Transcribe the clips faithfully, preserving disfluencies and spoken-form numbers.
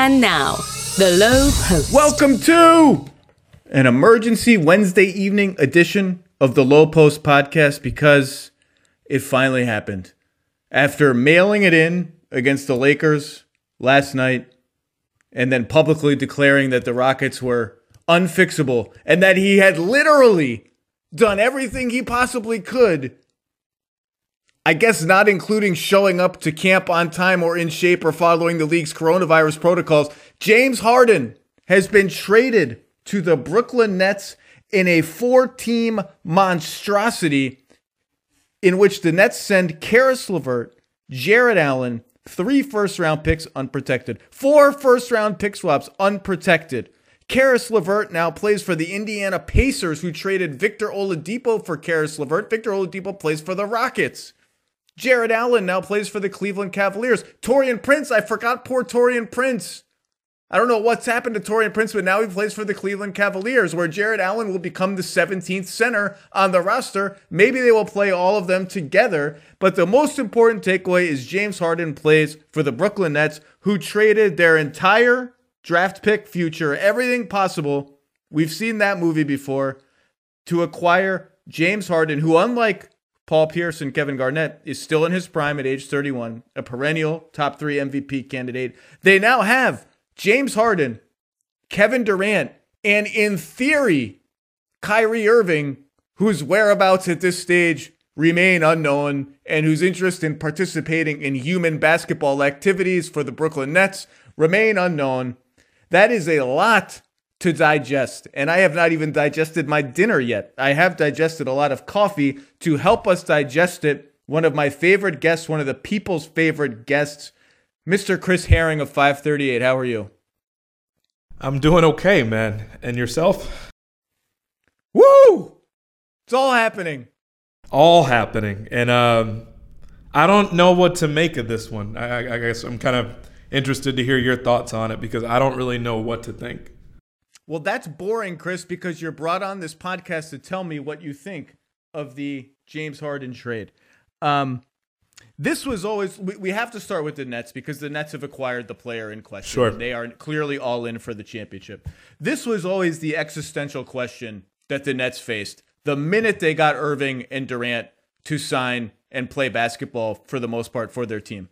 And now, The Low Post. Welcome to an emergency Wednesday evening edition of The Low Post podcast, because it finally happened. After mailing it in against the Lakers last night and then publicly declaring that the Rockets were unfixable and that he had literally done everything he possibly could, I guess not including showing up to camp on time or in shape or following the league's coronavirus protocols, James Harden has been traded to the Brooklyn Nets in a four-team monstrosity in which the Nets send Caris LeVert, Jarrett Allen, three first-round picks unprotected, four first-round pick swaps unprotected. Caris LeVert now plays for the Indiana Pacers, who traded Victor Oladipo for Caris LeVert. Victor Oladipo plays for the Rockets. Jarrett Allen now plays for the Cleveland Cavaliers. Taurean Prince, I forgot poor Taurean Prince. I don't know what's happened to Taurean Prince, but now he plays for the Cleveland Cavaliers, where Jarrett Allen will become the seventeenth center on the roster. Maybe they will play all of them together, but the most important takeaway is James Harden plays for the Brooklyn Nets, who traded their entire draft pick future, everything possible, we've seen that movie before, to acquire James Harden, who, unlike Paul Pierce and Kevin Garnett, is still in his prime at age thirty-one, a perennial top three M V P candidate. They now have James Harden, Kevin Durant, and in theory, Kyrie Irving, whose whereabouts at this stage remain unknown and whose interest in participating in human basketball activities for the Brooklyn Nets remain unknown. That is a lot to digest, and I have not even digested my dinner yet. I have digested a lot of coffee to help us digest it. One of my favorite guests, one of the people's favorite guests, Mister Chris Herring of five thirty-eight. How are you? I'm doing okay, man. And yourself? Woo! It's all happening. All happening. And um, I don't know what to make of this one. I, I guess I'm kind of interested to hear your thoughts on it, because I don't really know what to think. Well, that's boring, Chris, because you're brought on this podcast to tell me what you think of the James Harden trade. Um, this was always, we, we have to start with the Nets, because the Nets have acquired the player in question. Sure. And they are clearly all in for the championship. This was always the existential question that the Nets faced the minute they got Irving and Durant to sign and play basketball for the most part for their team.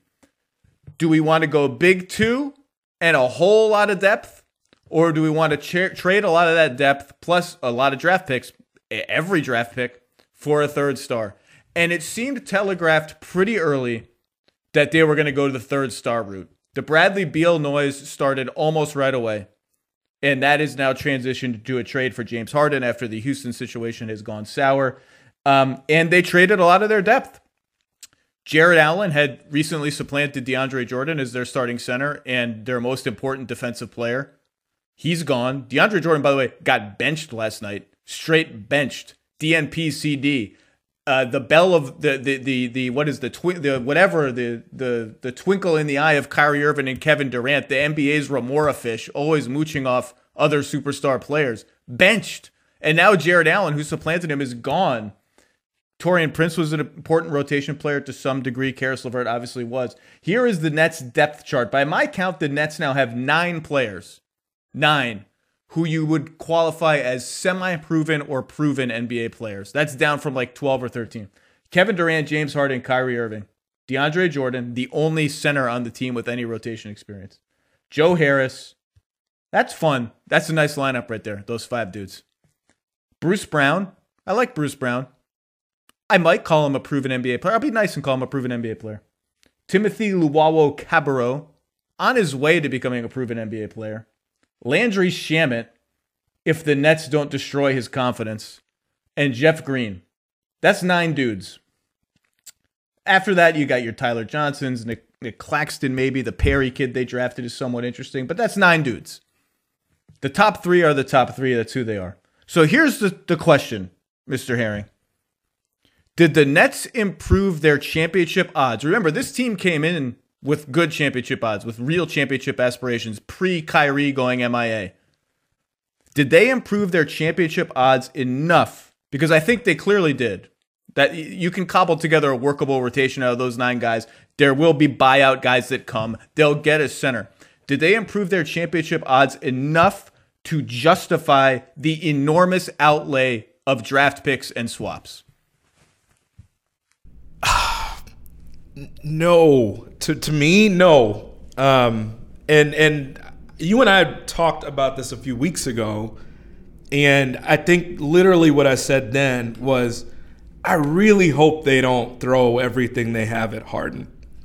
Do we want to go big two and a whole lot of depth? Or do we want to tra- trade a lot of that depth plus a lot of draft picks, every draft pick, for a third star? And it seemed telegraphed pretty early that they were going to go to the third star route. The Bradley Beal noise started almost right away. And that is now transitioned to a trade for James Harden after the Houston situation has gone sour. Um, and they traded a lot of their depth. Jarrett Allen had recently supplanted DeAndre Jordan as their starting center and their most important defensive player. He's gone. DeAndre Jordan, by the way, got benched last night. Straight benched. D N P C D. Uh, the bell of the the the the what is the twi- the whatever the the the twinkle in the eye of Kyrie Irving and Kevin Durant, the N B A's Remora fish, always mooching off other superstar players. Benched. And now Jarrett Allen, who supplanted him, is gone. Taurean Prince was an important rotation player to some degree. Caris LeVert obviously was. Here is the Nets depth chart. By my count, the Nets now have nine players. Nine. Who you would qualify as semi-proven or proven N B A players. That's down from like twelve or thirteen. Kevin Durant, James Harden, Kyrie Irving. DeAndre Jordan, the only center on the team with any rotation experience. Joe Harris. That's fun. That's a nice lineup right there. Those five dudes. Bruce Brown. I like Bruce Brown. I might call him a proven N B A player. I'll be nice and call him a proven N B A player. Timothy Luwawu-Cabarrot, on his way to becoming a proven N B A player. Landry Shamet, if the Nets don't destroy his confidence. And Jeff Green. That's nine dudes. After that, you got your Tyler Johnsons, Nick, Nick Claxton, maybe. The Perry kid they drafted is somewhat interesting. But that's nine dudes. The top three are the top three. That's who they are. So here's the, the question, Mister Herring. Did the Nets improve their championship odds? Remember, this team came in with good championship odds, with real championship aspirations, pre-Kyrie going M I A. Did they improve their championship odds enough? Because I think they clearly did. That you can cobble together a workable rotation out of those nine guys. There will be buyout guys that come. They'll get a center. did they improve their championship odds enough to justify the enormous outlay of draft picks and swaps? No, to to me, no. Um, and and you and I talked about this a few weeks ago, and I think literally what I said then was, I really hope they don't throw everything they have at Harden.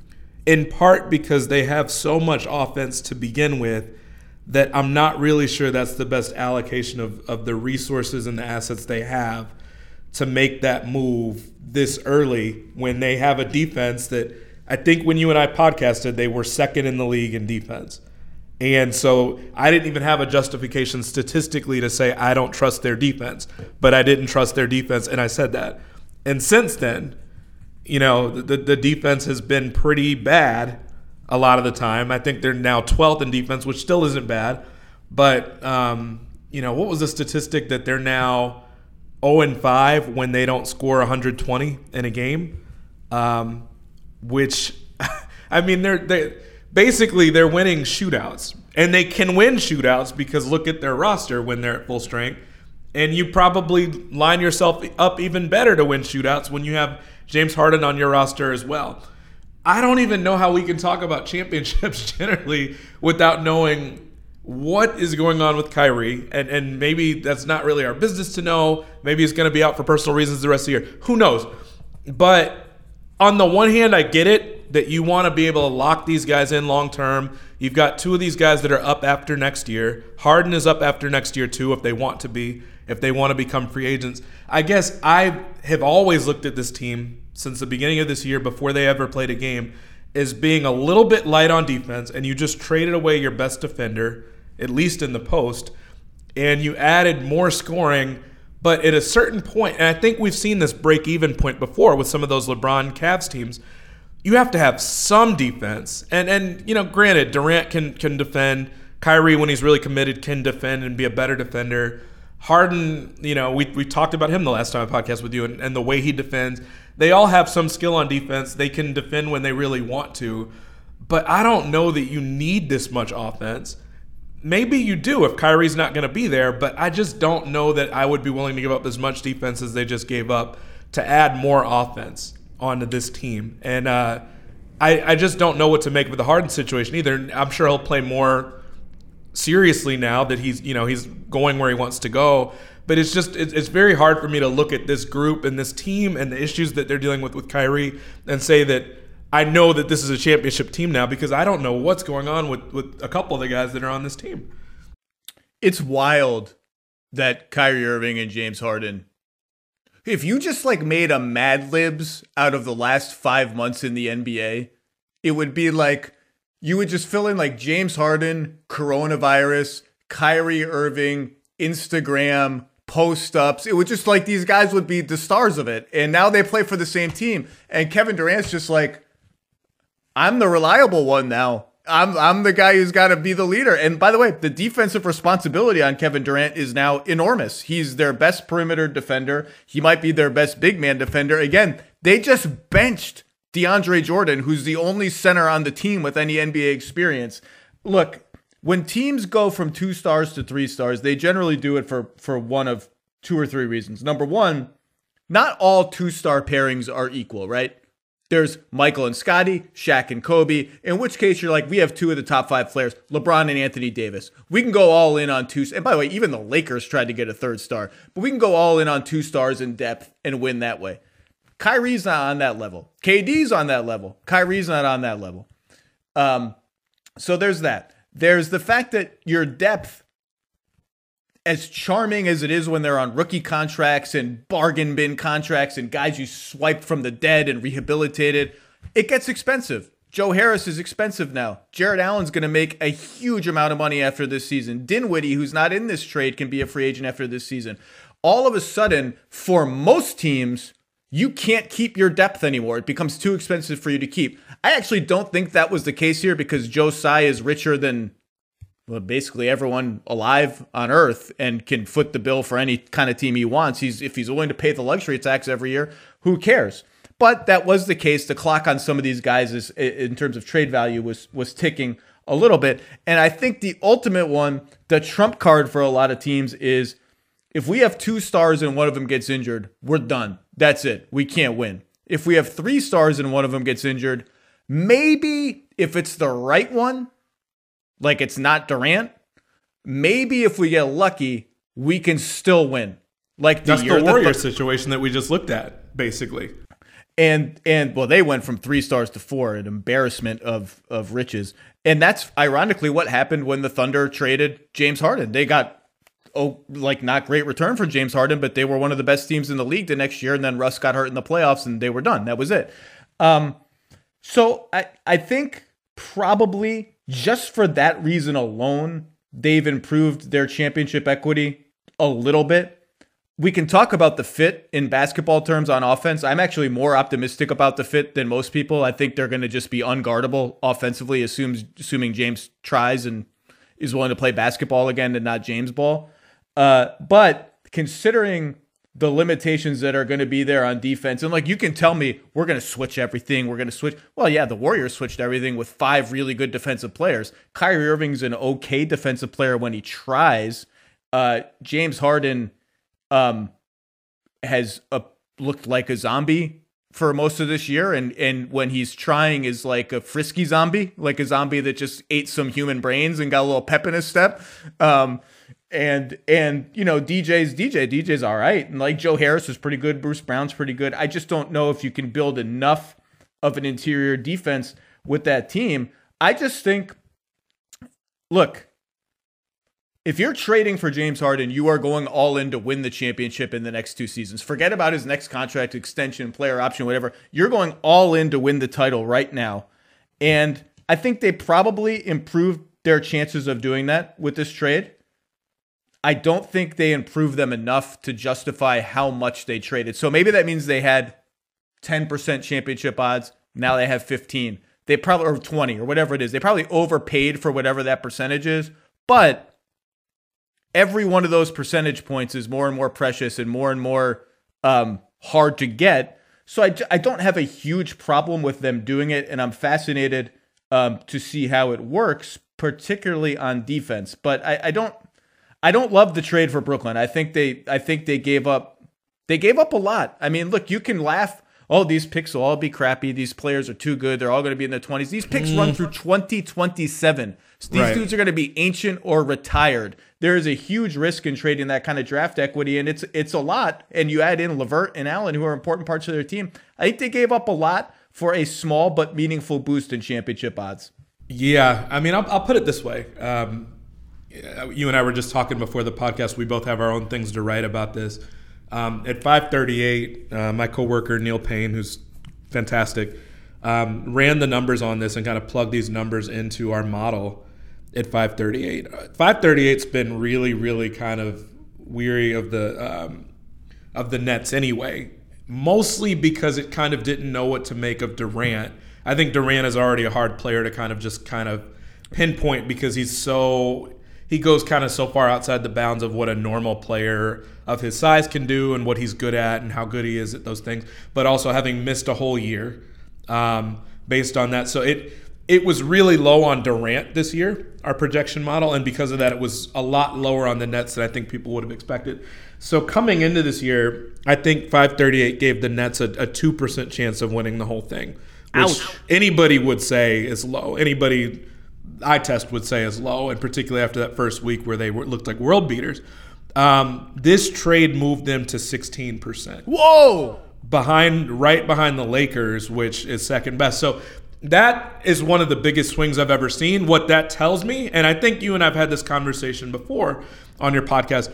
In part because they have so much offense to begin with that I'm not really sure that's the best allocation of, of the resources and the assets they have to make that move this early when they have a defense that I think when you and I podcasted, they were second in the league in defense. And so I didn't even have a justification statistically to say I don't trust their defense, but I didn't trust their defense, and I said that. And since then, you know, the, the defense has been pretty bad a lot of the time. I think they're now twelfth in defense, which still isn't bad. But, um, you know, what was the statistic that they're now oh and five when they don't score one hundred twenty in a game? Um, which, I mean, they're they basically they're winning shootouts. And they can win shootouts because look at their roster when they're at full strength. And you probably line yourself up even better to win shootouts when you have James Harden on your roster as well. I don't even know how we can talk about championships generally without knowing what is going on with Kyrie. And, and maybe that's not really our business to know. Maybe he's going to be out for personal reasons the rest of the year. Who knows? But on the one hand, I get it that you want to be able to lock these guys in long term. You've got two of these guys that are up after next year. Harden is up after next year too if they want to be. If they want to become free agents. I guess I have always looked at this team since the beginning of this year, before they ever played a game, as being a little bit light on defense, and you just traded away your best defender, at least in the post, and you added more scoring, but at a certain point, and I think we've seen this break-even point before with some of those LeBron Cavs teams, you have to have some defense. And, and you know, granted, Durant can, can defend. Kyrie, when he's really committed, can defend and be a better defender. Harden, you know, we we talked about him the last time I podcast with you and, and the way he defends. They all have some skill on defense. They can defend when they really want to. But I don't know that you need this much offense. Maybe you do if Kyrie's not going to be there, but I just don't know that I would be willing to give up as much defense as they just gave up to add more offense onto this team. And uh, I, I just don't know what to make of the Harden situation either. I'm sure he'll play more seriously now that he's, you know, he's going where he wants to go. But it's just, it's, it's very hard for me to look at this group and this team and the issues that they're dealing with with Kyrie and say that I know that this is a championship team now, because I don't know what's going on with, with a couple of the guys that are on this team. It's wild that Kyrie Irving and James Harden, if you just like made a Mad Libs out of the last five months in the N B A, it would be like, you would just fill in like James Harden, coronavirus, Kyrie Irving, Instagram, post-ups. It would just like these guys would be the stars of it. And now they play for the same team. And Kevin Durant's just like, I'm the reliable one now. I'm I'm the guy who's got to be the leader. And by the way, the defensive responsibility on Kevin Durant is now enormous. He's their best perimeter defender. He might be their best big man defender. Again, they just benched DeAndre Jordan, who's the only center on the team with any N B A experience. Look, when teams go from two stars to three stars, they generally do it for, for one of two or three reasons. Number one, not all two-star pairings are equal, right? There's Michael and Scottie, Shaq and Kobe, in which case you're like, we have two of the top five players, LeBron and Anthony Davis. We can go all in on two. And by the way, even the Lakers tried to get a third star, but we can go all in on two stars in depth and win that way. Kyrie's not on that level. K D's on that level. Kyrie's not on that level. Um, so there's that. There's the fact that your depth, as charming as it is when they're on rookie contracts and bargain bin contracts and guys you swiped from the dead and rehabilitated, it gets expensive. Joe Harris is expensive now. Jarrett Allen's going to make a huge amount of money after this season. Dinwiddie, who's not in this trade, can be a free agent after this season. All of a sudden, for most teams, you can't keep your depth anymore. It becomes too expensive for you to keep. I actually don't think that was the case here because Joe Tsai is richer than well, basically everyone alive on Earth and can foot the bill for any kind of team he wants. He's if he's willing to pay the luxury tax every year, who cares? But that was the case. The clock on some of these guys is, in terms of trade value, was was ticking a little bit. And I think the ultimate one, the trump card for a lot of teams is if we have two stars and one of them gets injured, we're done. That's it. We can't win. If we have three stars and one of them gets injured, maybe if it's the right one, like it's not Durant, maybe if we get lucky, we can still win. Like the That's year the Warriors the th- situation that we just looked at, basically. And and well, they went from three stars to four, an embarrassment of of riches. And that's ironically what happened when the Thunder traded James Harden. They got oh like not great return for James Harden, but they were one of the best teams in the league the next year. And then Russ got hurt in the playoffs, and they were done. That was it. Um, so I I think probably just for that reason alone, they've improved their championship equity a little bit. We can talk about the fit in basketball terms on offense. I'm actually more optimistic about the fit than most people. I think they're going to just be unguardable offensively, assumes, assuming James tries and is willing to play basketball again and not James ball. Uh, but considering the limitations that are going to be there on defense, and like you can tell me, we're going to switch everything. We're going to switch. Well, yeah, the Warriors switched everything with five really good defensive players. Kyrie Irving's an okay defensive player when he tries. Uh, James Harden um, has a, looked like a zombie for most of this year. And, and when he's trying is like a frisky zombie, like a zombie that just ate some human brains and got a little pep in his step. Um, and, and, you know, D J's D J, D J's all right. And like Joe Harris is pretty good. Bruce Brown's pretty good. I just don't know if you can build enough of an interior defense with that team. I just think, look, if you're trading for James Harden, you are going all in to win the championship in the next two seasons. Forget about his next contract extension, player option, whatever. You're going all in to win the title right now. And I think they probably improved their chances of doing that with this trade. I don't think they improved them enough to justify how much they traded. So maybe that means they had ten percent championship odds. Now they have fifteen. They probably, or twenty, or whatever it is. They probably overpaid for whatever that percentage is. But every one of those percentage points is more and more precious and more and more um, hard to get. So I, I don't have a huge problem with them doing it, and I'm fascinated um, to see how it works, particularly on defense. But I, I don't I don't love the trade for Brooklyn. I think they I think they gave up they gave up a lot. I mean, look, you can laugh. Oh, these picks will all be crappy. These players are too good. They're all going to be in their twenties. These picks mm. run through twenty twenty-seven. So these right. dudes are going to be ancient or retired. There is a huge risk in trading that kind of draft equity, and it's it's a lot. And you add in LeVert and Allen, who are important parts of their team. I think they gave up a lot for a small but meaningful boost in championship odds. Yeah, I mean, I'll, I'll put it this way. Um, you and I were just talking before the podcast. We both have our own things to write about this. Um, at five thirty-eight, uh, my coworker Neil Payne, who's fantastic, um, ran the numbers on this and kind of plugged these numbers into our model at five thirty-eight. five thirty-eight's been really, really kind of weary of the um, of the Nets anyway, mostly because it kind of didn't know what to make of Durant. I think Durant is already a hard player to kind of just kind of pinpoint because he's so he goes kind of so far outside the bounds of what a normal player of his size can do and what he's good at and how good he is at those things, but also having missed a whole year um, based on that. So it it was really low on Durant this year, our projection model, and because of that, it was a lot lower on the Nets than I think people would have expected. So coming into this year, I think five thirty-eight gave the Nets a, a two percent chance of winning the whole thing, which Ouch. anybody would say is low. Anybody eye test would say is low, and particularly after that first week where they were, looked like world beaters. Um, this trade moved them to sixteen percent. Whoa! Behind, right behind the Lakers, which is second best. So that is one of the biggest swings I've ever seen. What that tells me, and I think you and I have had this conversation before on your podcast,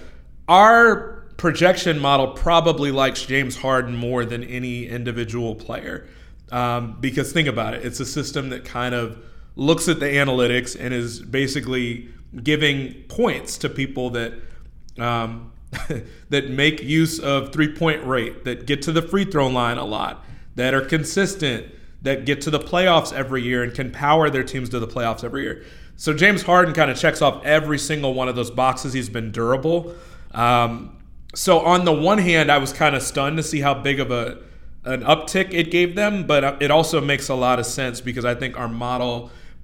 our projection model probably likes James Harden more than any individual player. Um, because think about it, it's a system that kind of looks at the analytics and is basically giving points to people that um, that make use of three-point rate, that get to the free throw line a lot, that are consistent, that get to the playoffs every year and can power their teams to the playoffs every year. So James Harden kind of checks off every single one of those boxes. He's been durable. Um, so on the one hand, I was kind of stunned to see how big of a an uptick it gave them, but it also makes a lot of sense because I think our model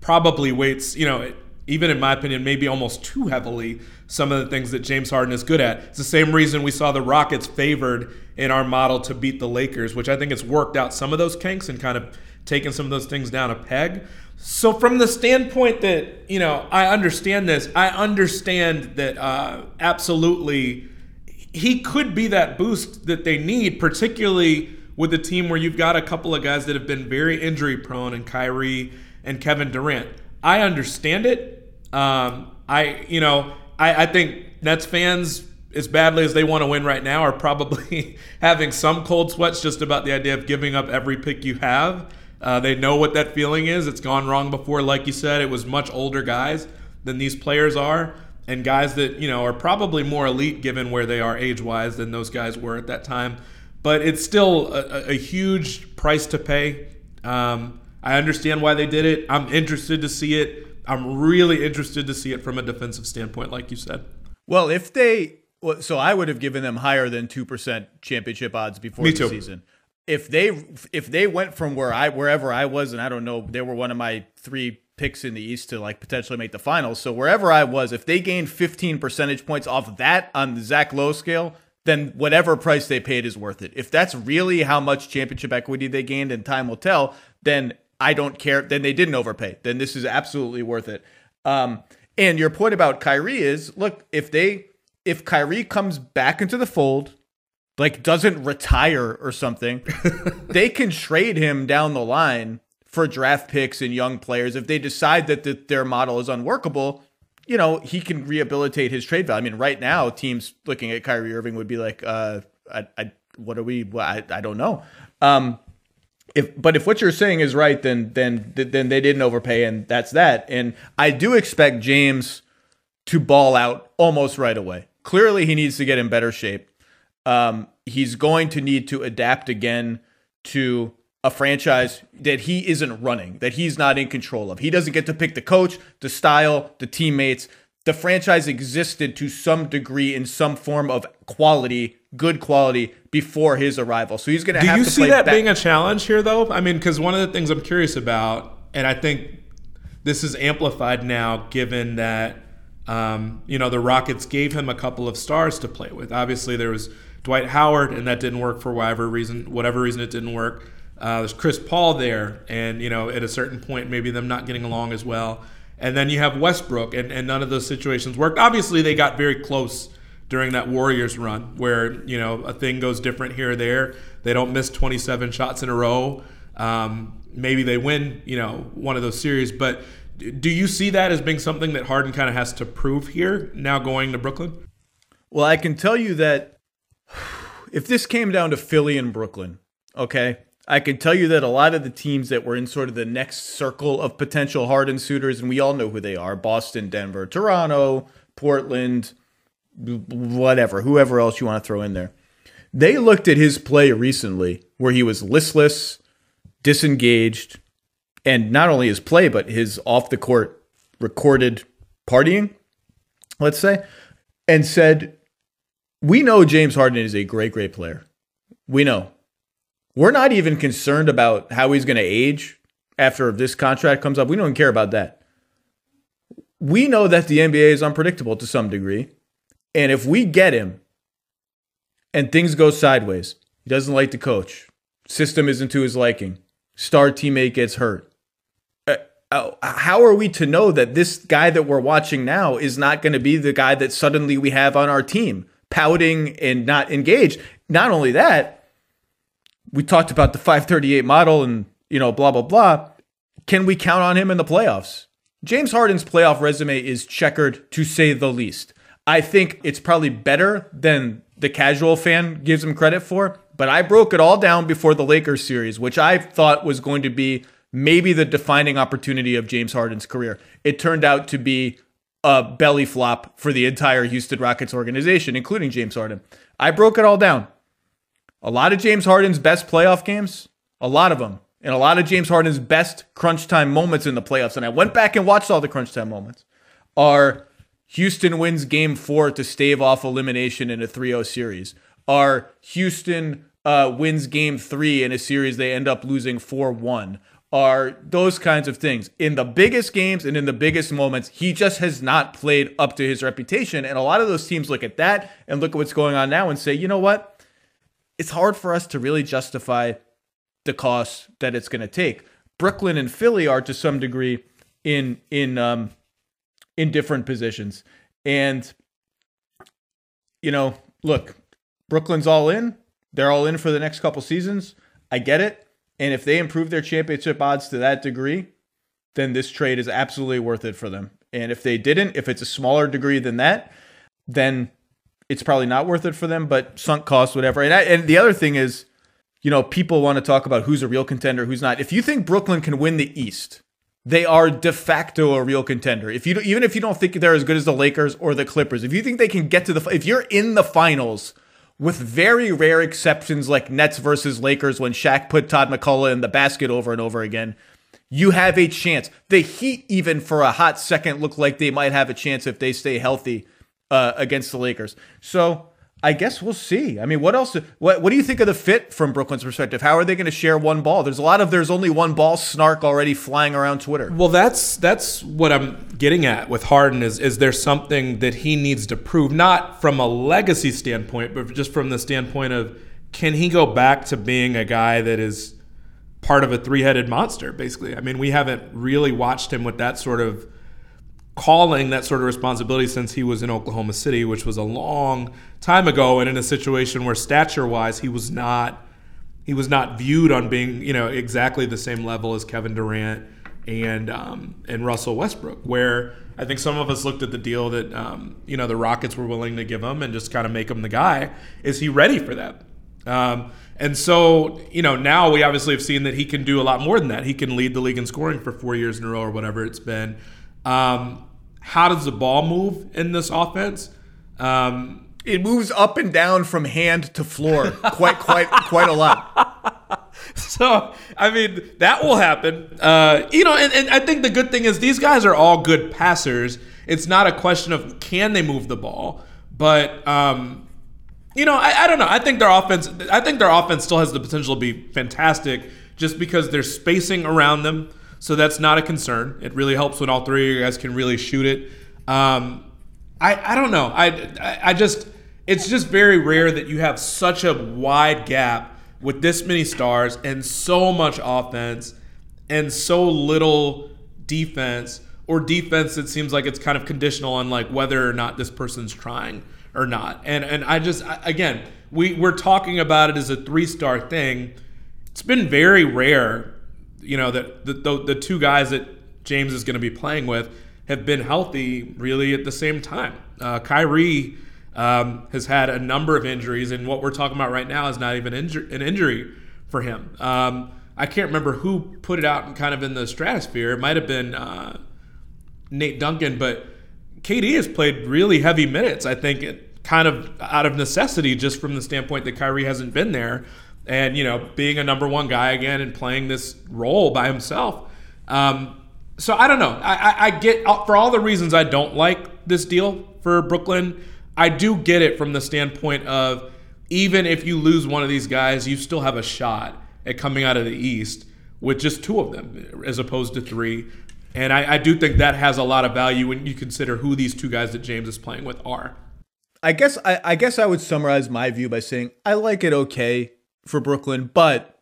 probably weights, you know, even in my opinion, maybe almost too heavily some of the things that James Harden is good at. It's the same reason we saw the Rockets favored in our model to beat the Lakers, which I think it's worked out some of those kinks and kind of taken some of those things down a peg. So from the standpoint that, you know, I understand this, I understand that uh, absolutely he could be that boost that they need, particularly with a team where you've got a couple of guys that have been very injury prone, and Kyrie and Kevin Durant. I understand it. Um, I, you know, I, I think Nets fans, as badly as they want to win right now, are probably having some cold sweats just about the idea of giving up every pick you have. Uh, they know what that feeling is. It's gone wrong before. Like you said, it was much older guys than these players are, and guys that, you know, are probably more elite given where they are age-wise than those guys were at that time. But it's still a, a huge price to pay. Um, I understand why they did it. I'm interested to see it. I'm really interested to see it from a defensive standpoint, like you said. Well, if they – so I would have given them higher than two percent championship odds before Me the too. season. If they if they went from where I wherever I was, and I don't know, they were one of my three picks in the East to like potentially make the finals. So wherever I was, if they gained fifteen percentage points off of that on the Zach Lowe scale, then whatever price they paid is worth it. If that's really how much championship equity they gained, and time will tell, then I don't care. Then they didn't overpay. Then this is absolutely worth it. Um, and your point about Kyrie is, look, if they if Kyrie comes back into the fold, like doesn't retire or something, they can trade him down the line for draft picks and young players. If they decide that the, their model is unworkable, you know, he can rehabilitate his trade value. I mean, right now, teams looking at Kyrie Irving would be like, uh, I, I, what are we, well, I, I don't know. Um, if, but if what you're saying is right, then, then, then they didn't overpay, and that's that. And I do expect James to ball out almost right away. Clearly, he needs to get in better shape. Um, he's going to need to adapt again to a franchise that he isn't running, that he's not in control of. He doesn't get to pick the coach, the style, the teammates. The franchise existed to some degree in some form of quality, good quality, before his arrival. So he's going to have to play. Do you see that back- being a challenge here, though? I mean, because one of the things I'm curious about, and I think this is amplified now given that, um, you know, the Rockets gave him a couple of stars to play with. Obviously, there was Dwight Howard, and that didn't work for whatever reason, whatever reason it didn't work. Uh, there's Chris Paul there, and, you know, at a certain point, maybe them not getting along as well. And then you have Westbrook, and, and none of those situations worked. Obviously, they got very close during that Warriors run where, you know, a thing goes different here or there. They don't miss twenty-seven shots in a row. Um, maybe they win, you know, one of those series. But do you see that as being something that Harden kind of has to prove here now going to Brooklyn? Well, I can tell you that if this came down to Philly and Brooklyn, okay, I can tell you that a lot of the teams that were in sort of the next circle of potential Harden suitors, and we all know who they are, Boston, Denver, Toronto, Portland, whatever, whoever else you want to throw in there. They looked at his play recently where he was listless, disengaged, and not only his play, but his off-the-court recorded partying, let's say, and said, we know James Harden is a great, great player. We know. We're not even concerned about how he's going to age after this contract comes up. We don't care about that. We know that the N B A is unpredictable to some degree. And if we get him and things go sideways, he doesn't like the coach, system isn't to his liking, star teammate gets hurt, uh, uh, how are we to know that this guy that we're watching now is not going to be the guy that suddenly we have on our team, pouting and not engaged? Not only that, we talked about the five thirty-eight model and, you know, blah, blah, blah. Can we count on him in the playoffs? James Harden's playoff resume is checkered, to say the least. I think it's probably better than the casual fan gives him credit for, but I broke it all down before the Lakers series, which I thought was going to be maybe the defining opportunity of James Harden's career. It turned out to be a belly flop for the entire Houston Rockets organization, including James Harden. I broke it all down. A lot of James Harden's best playoff games, a lot of them, and a lot of James Harden's best crunch time moments in the playoffs, and I went back and watched all the crunch time moments, are Houston wins game four to stave off elimination in a three oh series, are Houston uh, wins game three in a series they end up losing four one, are those kinds of things. In the biggest games and in the biggest moments, he just has not played up to his reputation. And a lot of those teams look at that and look at what's going on now and say, you know what? It's hard for us to really justify the cost that it's going to take. Brooklyn and Philly are to some degree in in um, in different positions. And, you know, look, Brooklyn's all in. They're all in for the next couple seasons. I get it. And if they improve their championship odds to that degree, then this trade is absolutely worth it for them. And if they didn't, if it's a smaller degree than that, then it's probably not worth it for them, but sunk cost, whatever. And, I, and the other thing is, you know, people want to talk about who's a real contender, who's not. If you think Brooklyn can win the East, they are de facto a real contender. If you even if you don't think they're as good as the Lakers or the Clippers, if you think they can get to the, if you're in the finals, with very rare exceptions like Nets versus Lakers when Shaq put Todd McCullough in the basket over and over again, you have a chance. The Heat, even for a hot second, look like they might have a chance if they stay healthy uh, against the Lakers. So I guess we'll see. I mean, what else? What What do you think of the fit from Brooklyn's perspective? How are they going to share one ball? There's a lot of there's only one ball snark already flying around Twitter. Well, that's that's what I'm getting at with Harden is is there something that he needs to prove, not from a legacy standpoint, but just from the standpoint of can he go back to being a guy that is part of a three-headed monster, basically. I mean, we haven't really watched him with that sort of calling, that sort of responsibility since he was in Oklahoma City, which was a long time ago, and in a situation where stature-wise he was not he was not viewed on being, you know, exactly the same level as Kevin Durant and um, and Russell Westbrook, where I think some of us looked at the deal that um, you know the Rockets were willing to give him and just kind of make him the guy. Is he ready for that? Um, and so, you know, now we obviously have seen that he can do a lot more than that. He can lead the league in scoring for four years in a row or whatever it's been. Um, how does the ball move in this offense? Um, it moves up and down from hand to floor quite, quite, quite a lot. So, I mean, that will happen. Uh, you know, and, and I think the good thing is these guys are all good passers. It's not a question of can they move the ball, but um, you know, I, I don't know. I think their offense. I think their offense still has the potential to be fantastic, just because there's spacing around them. So that's not a concern. It really helps when all three of you guys can really shoot it. Um, I I don't know. I, I I just it's just very rare that you have such a wide gap with this many stars and so much offense and so little defense, or defense that seems like it's kind of conditional on like whether or not this person's trying or not. And and I just I, again we we're talking about it as a three-star thing. It's been very rare, you know, that the, the the two guys that James is going to be playing with have been healthy really at the same time. Uh, Kyrie um, has had a number of injuries, and what we're talking about right now is not even inju- an injury for him. Um, I can't remember who put it out in kind of in the stratosphere. It might have been uh, Nate Duncan, but K D has played really heavy minutes, I think, it, kind of out of necessity, just from the standpoint that Kyrie hasn't been there. And, you know, being a number one guy again and playing this role by himself. Um, so I don't know. I, I, I get, for all the reasons I don't like this deal for Brooklyn, I do get it from the standpoint of even if you lose one of these guys, you still have a shot at coming out of the East with just two of them as opposed to three. And I, I do think that has a lot of value when you consider who these two guys that James is playing with are. I guess I, I guess I would summarize my view by saying I like it okay for Brooklyn, but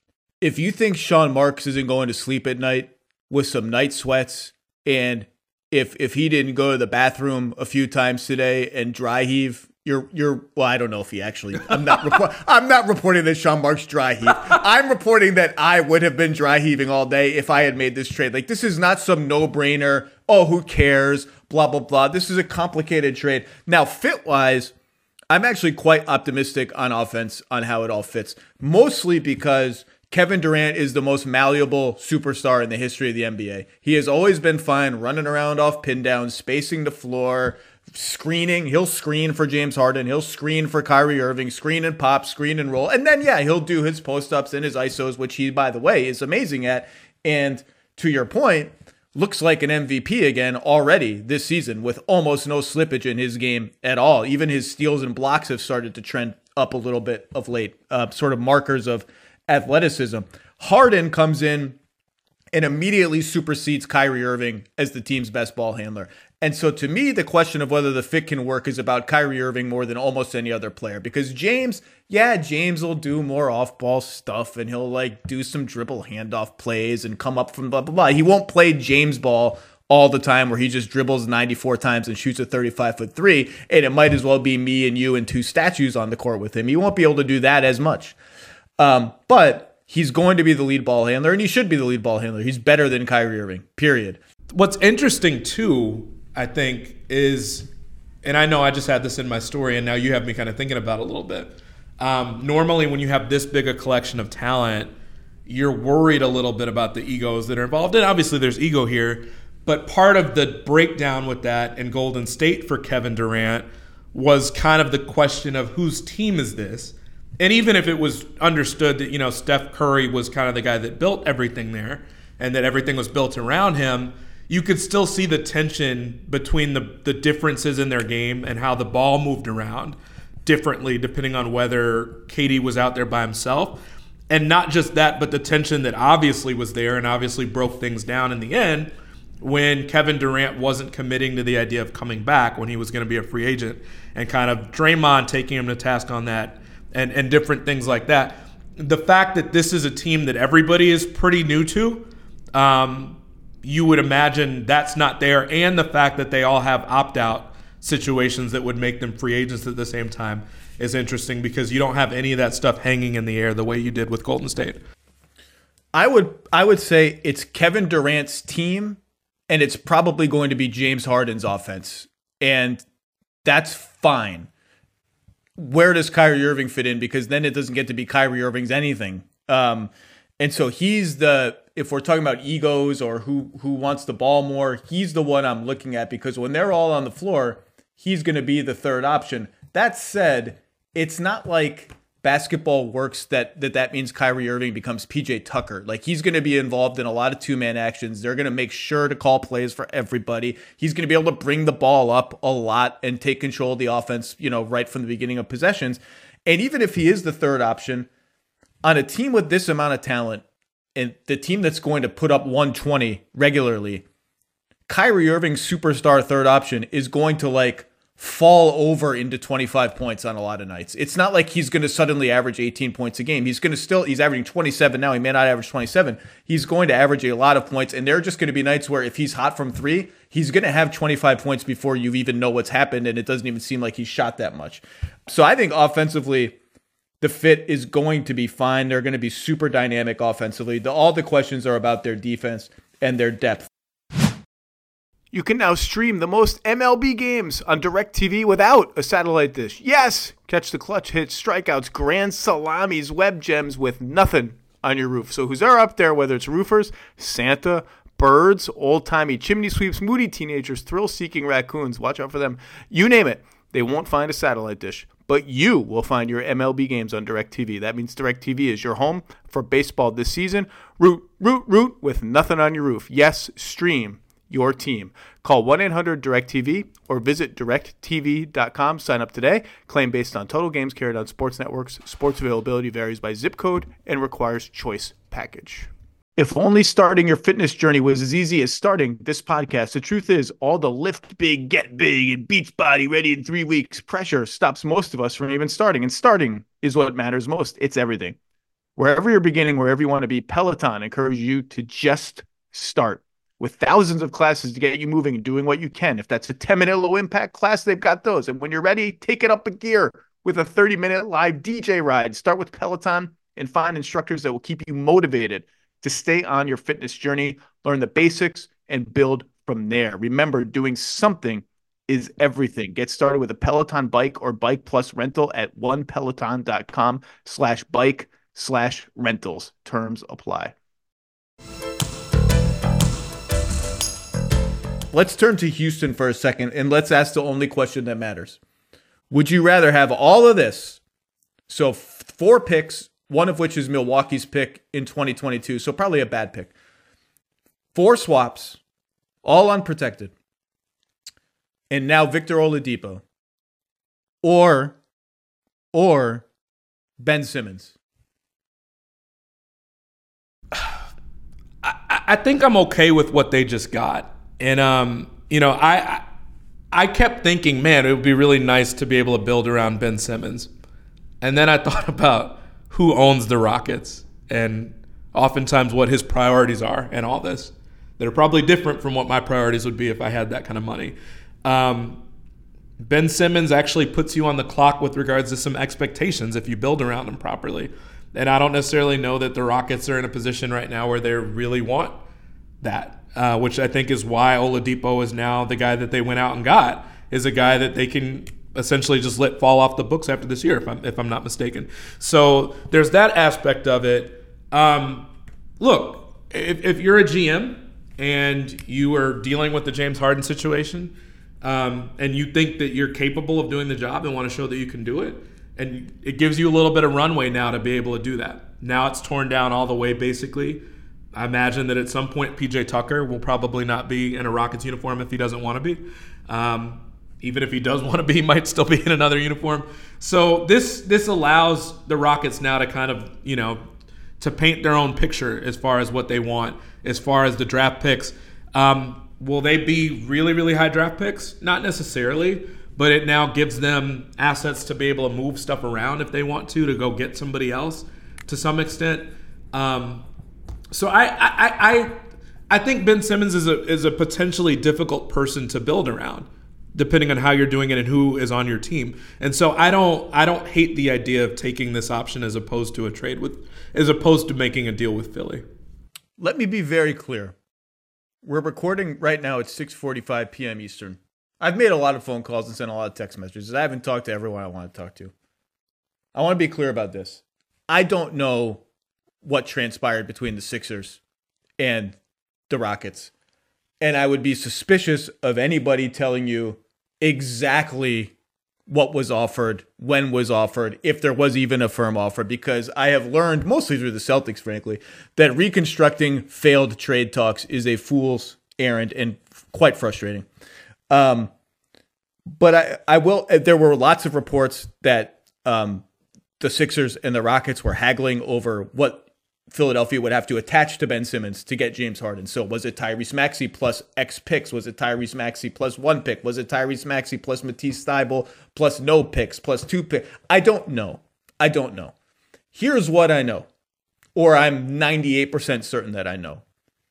if you think Sean Marks isn't going to sleep at night with some night sweats, and if if he didn't go to the bathroom a few times today and dry heave, you're you're well, I don't know if he actually. I'm not report, I'm not reporting that Sean Marks dry heave. I'm reporting that I would have been dry heaving all day if I had made this trade. Like, this is not some no brainer. Oh, who cares? Blah blah blah. This is a complicated trade. Now, fit wise, I'm actually quite optimistic on offense on how it all fits, mostly because Kevin Durant is the most malleable superstar in the history of the N B A. He has always been fine running around off pin downs, spacing the floor, screening. He'll screen for James Harden. He'll screen for Kyrie Irving, screen and pop, screen and roll. And then, yeah, he'll do his post-ups and his I S Os, which he, by the way, is amazing at. And to your point, looks like an M V P again already this season with almost no slippage in his game at all. Even his steals and blocks have started to trend up a little bit of late, uh, sort of markers of athleticism. Harden comes in and immediately supersedes Kyrie Irving as the team's best ball handler. And so to me, the question of whether the fit can work is about Kyrie Irving more than almost any other player. Because James, yeah, James will do more off-ball stuff, and he'll like do some dribble handoff plays and come up from blah, blah, blah. He won't play James ball all the time where he just dribbles ninety-four times and shoots a thirty-five foot three, and it might as well be me and you and two statues on the court with him. He won't be able to do that as much. Um, but he's going to be the lead ball handler, and he should be the lead ball handler. He's better than Kyrie Irving, period. What's interesting, too, I think, is, and I know I just had this in my story, and now you have me kind of thinking about it a little bit. Um, normally, when you have this big a collection of talent, you're worried a little bit about the egos that are involved. And obviously, there's ego here. But part of the breakdown with that in Golden State for Kevin Durant was kind of the question of whose team is this? And even if it was understood that, you know, Steph Curry was kind of the guy that built everything there and that everything was built around him, you could still see the tension between the, the differences in their game and how the ball moved around differently depending on whether K D was out there by himself. And not just that, but the tension that obviously was there and obviously broke things down in the end when Kevin Durant wasn't committing to the idea of coming back when he was going to be a free agent, and kind of Draymond taking him to task on that and, and different things like that. The fact that this is a team that everybody is pretty new to, um, you would imagine that's not there, and the fact that they all have opt-out situations that would make them free agents at the same time is interesting because you don't have any of that stuff hanging in the air the way you did with Golden State. I would I would say it's Kevin Durant's team, and it's probably going to be James Harden's offense. And that's fine. Where does Kyrie Irving fit in? Because then it doesn't get to be Kyrie Irving's anything. Um, and so he's the, if we're talking about egos or who, who wants the ball more, he's the one I'm looking at, because when they're all on the floor, he's going to be the third option. That said, it's not like basketball works that that that means Kyrie Irving becomes P J Tucker. Like, he's going to be involved in a lot of two-man actions. They're going to make sure to call plays for everybody. He's going to be able to bring the ball up a lot and take control of the offense, you know, right from the beginning of possessions. And even if he is the third option on a team with this amount of talent and the team that's going to put up one twenty regularly, Kyrie Irving's superstar third option is going to like fall over into twenty-five points on a lot of nights. It's not like he's going to suddenly average eighteen points a game. He's going to still, he's averaging twenty-seven now. He may not average twenty-seven. He's going to average a lot of points. And there are just going to be nights where if he's hot from three, he's going to have twenty-five points before you even know what's happened. And it doesn't even seem like he's shot that much. So I think offensively, the fit is going to be fine. They're going to be super dynamic offensively. The, all the questions are about their defense and their depth. You can now stream the most M L B games on DirecTV without a satellite dish. Yes! Catch the clutch hits, strikeouts, grand salamis, web gems with nothing on your roof. So who's there up there, whether it's roofers, Santa, birds, old-timey chimney sweeps, moody teenagers, thrill-seeking raccoons, watch out for them. You name it, they won't find a satellite dish. But you will find your M L B games on DirecTV. That means DirecTV is your home for baseball this season. Root, root, root with nothing on your roof. Yes, stream your team. Call one eight hundred direct T V or visit direct T V dot com. Sign up today. Claim based on total games carried on sports networks. Sports availability varies by zip code and requires choice package. If only starting your fitness journey was as easy as starting this podcast. The truth is, all the lift big, get big, and Beachbody ready in three weeks pressure stops most of us from even starting. And starting is what matters most. It's everything. Wherever you're beginning, wherever you want to be, Peloton encourages you to just start. With thousands of classes to get you moving and doing what you can. If that's a ten-minute low-impact class, they've got those. And when you're ready, take it up a gear with a thirty-minute live D J ride. Start with Peloton and find instructors that will keep you motivated to stay on your fitness journey, learn the basics, and build from there. Remember, doing something is everything. Get started with a Peloton bike or bike plus rental at one peloton dot com slash bike slash rentals. Terms apply. Let's turn to Houston for a second, and let's ask the only question that matters. Would you rather have all of this? So four picks, one of which is Milwaukee's pick in twenty twenty-two, so probably a bad pick. Four swaps, all unprotected. And now Victor Oladipo. Or, or Ben Simmons. I, I think I'm okay with what they just got. And, um, you know, I, I kept thinking, man, it would be really nice to be able to build around Ben Simmons. And then I thought about who owns the Rockets and oftentimes what his priorities are and all this. They're probably different from what my priorities would be if I had that kind of money. Um, Ben Simmons actually puts you on the clock with regards to some expectations if you build around him properly. And I don't necessarily know that the Rockets are in a position right now where they really want that, uh, which I think is why Oladipo is now the guy that they went out and got, is a guy that they can essentially just let fall off the books after this year, if I'm, if I'm not mistaken. So there's that aspect of it. Um, look, if, if you're a G M and you are dealing with the James Harden situation, um, and you think that you're capable of doing the job and want to show that you can do it, and it gives you a little bit of runway now to be able to do that. Now it's torn down all the way, basically. I imagine that at some point P J Tucker will probably not be in a Rockets uniform if he doesn't want to be. Um, even if he does want to be, he might still be in another uniform. So this this allows the Rockets now to kind of, you know, to paint their own picture as far as what they want, as far as the draft picks. Um, will they be really, really high draft picks? Not necessarily. But it now gives them assets to be able to move stuff around if they want to, to go get somebody else to some extent. Um, so I, I, I, I think Ben Simmons is a is a potentially difficult person to build around, depending on how you're doing it and who is on your team. And so I don't I don't hate the idea of taking this option as opposed to a trade with, as opposed to making a deal with Philly. Let me be very clear. We're recording right now at six forty-five p.m. Eastern. I've made a lot of phone calls and sent a lot of text messages. I haven't talked to everyone I want to talk to. I want to be clear about this. I don't know what transpired between the Sixers and the Rockets. And I would be suspicious of anybody telling you exactly what was offered, when was offered, if there was even a firm offer, because I have learned, mostly through the Celtics, frankly, that reconstructing failed trade talks is a fool's errand and quite frustrating. Um, but I, I will, there were lots of reports that um, the Sixers and the Rockets were haggling over what Philadelphia would have to attach to Ben Simmons to get James Harden. So was it Tyrese Maxey plus X picks? Was it Tyrese Maxey plus one pick? Was it Tyrese Maxey plus Matisse Thybulle plus no picks plus two picks? I don't know. I don't know. Here's what I know, or I'm ninety-eight percent certain that I know.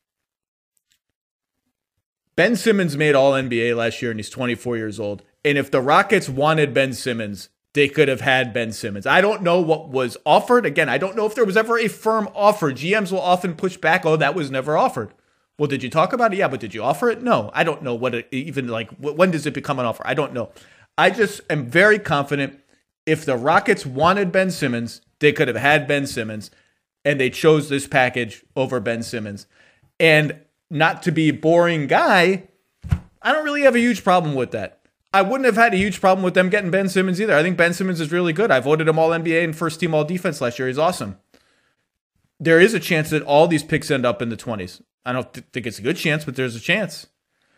Ben Simmons made All N B A last year, and he's twenty-four years old. And if the Rockets wanted Ben Simmons, they could have had Ben Simmons. I don't know what was offered. Again, I don't know if there was ever a firm offer. G Ms will often push back, oh, that was never offered. Well, did you talk about it? Yeah, but did you offer it? No. I don't know what it even, like, when does it become an offer? I don't know. I just am very confident if the Rockets wanted Ben Simmons, they could have had Ben Simmons, and they chose this package over Ben Simmons. And not to be a boring guy, I don't really have a huge problem with that. I wouldn't have had a huge problem with them getting Ben Simmons either. I think Ben Simmons is really good. I voted him all N B A and first team all defense last year. He's awesome. There is a chance that all these picks end up in the twenties. I don't th- think it's a good chance, but there's a chance.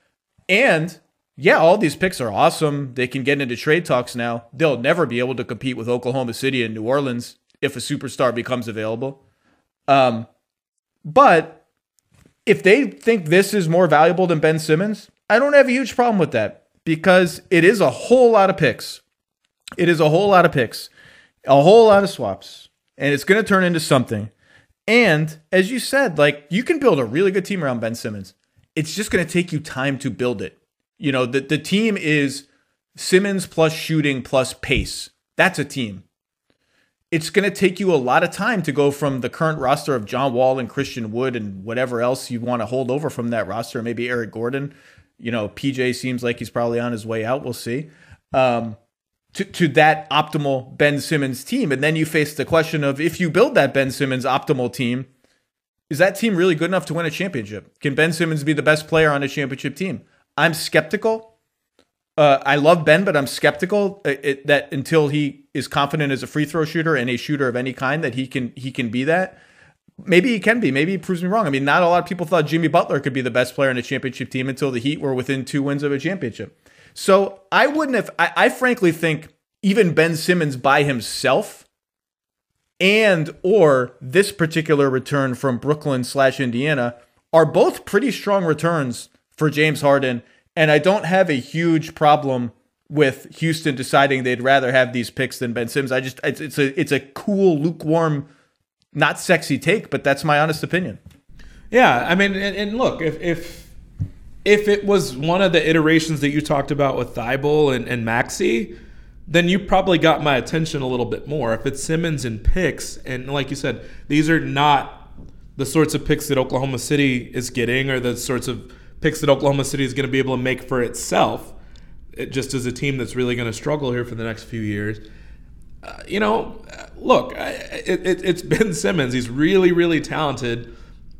And yeah, all these picks are awesome. They can get into trade talks now. They'll never be able to compete with Oklahoma City and New Orleans if a superstar becomes available. Um, but if they think this is more valuable than Ben Simmons, I don't have a huge problem with that because it is a whole lot of picks. It is a whole lot of picks, a whole lot of swaps, and it's going to turn into something. And as you said, like, you can build a really good team around Ben Simmons. It's just going to take you time to build it. You know, the, the team is Simmons plus shooting plus pace. That's a team. It's going to take you a lot of time to go from the current roster of John Wall and Christian Wood and whatever else you want to hold over from that roster, maybe Eric Gordon. You know, P J seems like he's probably on his way out. We'll see. Um, to, to that optimal Ben Simmons team. And then you face the question of, if you build that Ben Simmons optimal team, is that team really good enough to win a championship? Can Ben Simmons be the best player on a championship team? I'm skeptical. Uh, I love Ben, but I'm skeptical it, it, that until he is confident as a free throw shooter and a shooter of any kind, that he can he can be that. Maybe he can be. Maybe he proves me wrong. I mean, not a lot of people thought Jimmy Butler could be the best player in a championship team until the Heat were within two wins of a championship. So I wouldn't have. I, I frankly think even Ben Simmons by himself, and or this particular return from Brooklyn slash Indiana, are both pretty strong returns for James Harden. And I don't have a huge problem with Houston deciding they'd rather have these picks than Ben Simmons. I just, it's, it's a, it's a cool, lukewarm, not sexy take, but that's my honest opinion. Yeah. I mean, and, and look, if, if, if it was one of the iterations that you talked about with Thibault and, and Maxey, then you probably got my attention a little bit more. If it's Simmons and picks, and like you said, these are not the sorts of picks that Oklahoma City is getting or the sorts of picks that Oklahoma City is going to be able to make for itself, it just as a team that's really going to struggle here for the next few years. Uh, you know, look, I, it, it, it's Ben Simmons. He's really, really talented.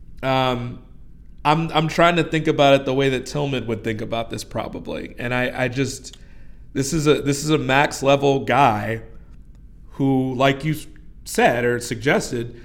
Um, I'm I'm trying to think about it the way that Tillman would think about this probably, and I, I just this is a this is a max level guy who, like you said or suggested,